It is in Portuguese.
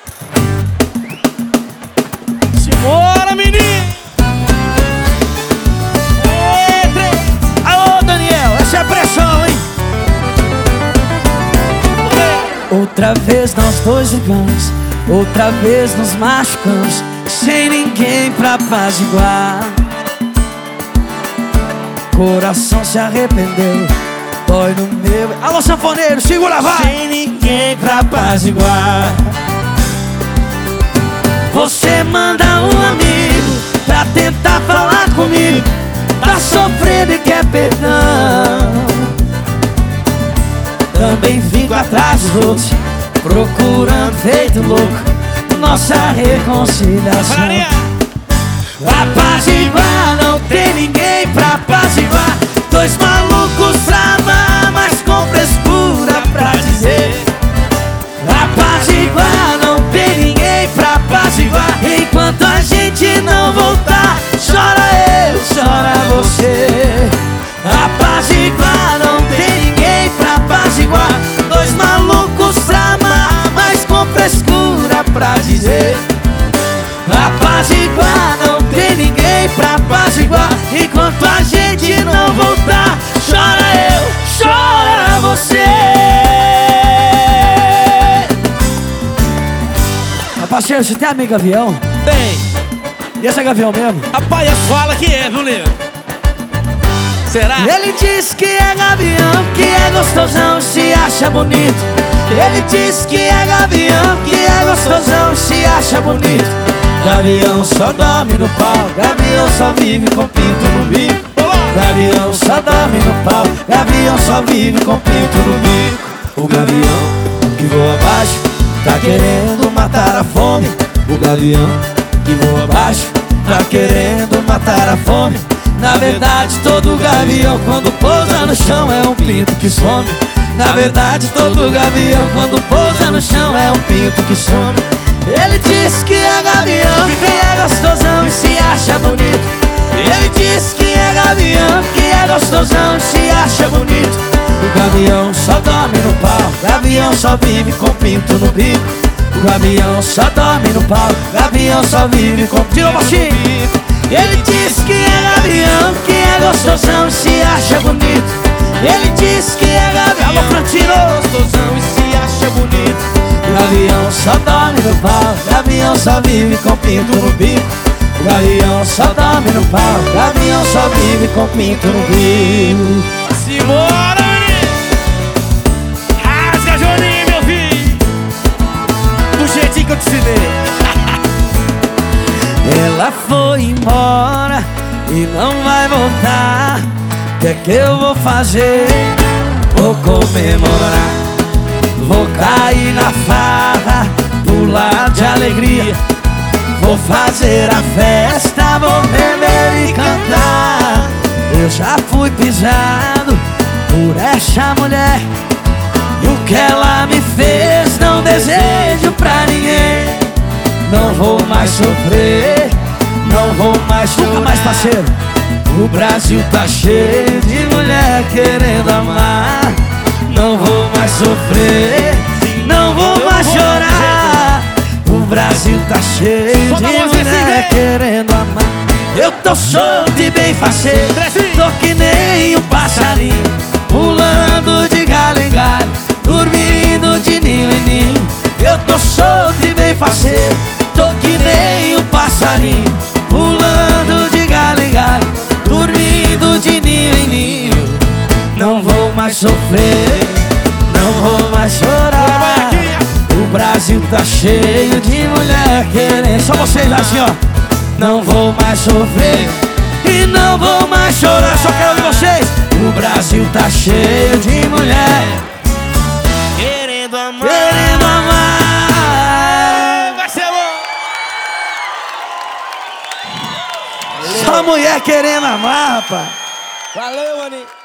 Simbora, menino! Alô, Daniel, essa é a pressão, hein? Outra vez nós dois ligamos, outra vez nos machucamos, sem ninguém pra apaziguar. Coração se arrependeu, dói no meu. Alô, sanfoneiro, segura, vai! Sem ninguém pra apaziguar. Você manda um amigo pra tentar falar comigo, tá sofrendo e quer perdão. Também fico atrás dos outros, procurando feito louco nossa reconciliação. Apaziguar, não tem ninguém pra apaziguar. Dois malucos pra amar, mas com frescura pra dizer. Apaziguar, não tem ninguém pra apaziguar. Enquanto a gente não voltar, chora eu, chora você. Apaziguar, não tem ninguém pra apaziguar. Dois malucos pra amar, mas com frescura pra dizer. Apaziguar, não tem ninguém pra apaziguar. Enquanto a gente não voltar, chora eu, chora você. Parceiro, você tem amigo gavião? Tem. E esse é gavião mesmo? Rapaz, fala que é, viu, nego? Será? Ele diz que é gavião, que é gostosão, se acha bonito. Ele diz que é gavião, que é gostosão, se acha bonito. Gavião só dorme no pau, gavião só vive com pinto no bico. Gavião só dorme no pau, gavião só vive com pinto no bico. O gavião que voa abaixo tá querendo matar a fome. O gavião que voa abaixo tá querendo matar a fome. Na verdade todo gavião quando pousa no chão é um pinto que some. Na verdade todo gavião quando pousa no chão é um pinto que some. Ele diz que é gavião, que é gostosão e se acha bonito. Ele diz que é gavião, que é gostosão e se acha bonito. O gavião só dorme no pau, gavião só vive com pinto no bico. O gavião só dorme no pau, gavião só vive com pinto no bico. Ele diz que é gavião, que é gostosão e se acha bonito. Ele diz que é gavião, alô Frantino, gostosão e se acha bonito. O gavião só dorme no pau, gavião só vive com pinto no bico. O gavião só dorme no pau, gavião só vive com pinto no bico. Simbora, menino! Rasga, Joninho, meu filho! Do jeitinho que eu te ensinei. Ela foi embora e não vai voltar. O que é que eu vou fazer? Vou comemorar, vou cair na farra, pular de alegria. Vou fazer a festa, vou beber e cantar. Eu já fui pisado por essa mulher, e o que ela me fez não desejo pra ninguém. Não vou mais sofrer, não vou mais chorar. Nunca mais, parceiro. O Brasil tá cheio de mulher querendo amar. Não vou mais sofrer, não vou mais chorar. O Brasil tá cheio de mulher querendo amar. Eu tô solto e bem faceiro, tô que nem um passarinho, pulando de galho em galho, dormindo de ninho em ninho. Eu tô solto e bem faceiro, tô que nem um passarinho, pulando de galho em galho, dormindo de ninho em ninho. Não vou mais sofrer, não vou mais chorar. O Brasil tá cheio de mulher querendo. Só vocês assim, ó. Não vou mais sofrer e não vou mais chorar. Só quero ouvir vocês. O Brasil tá cheio de mulher Querendo amar. querendo amar. Vai ser bom! Só mulher querendo amar, rapaz. Valeu, maninho!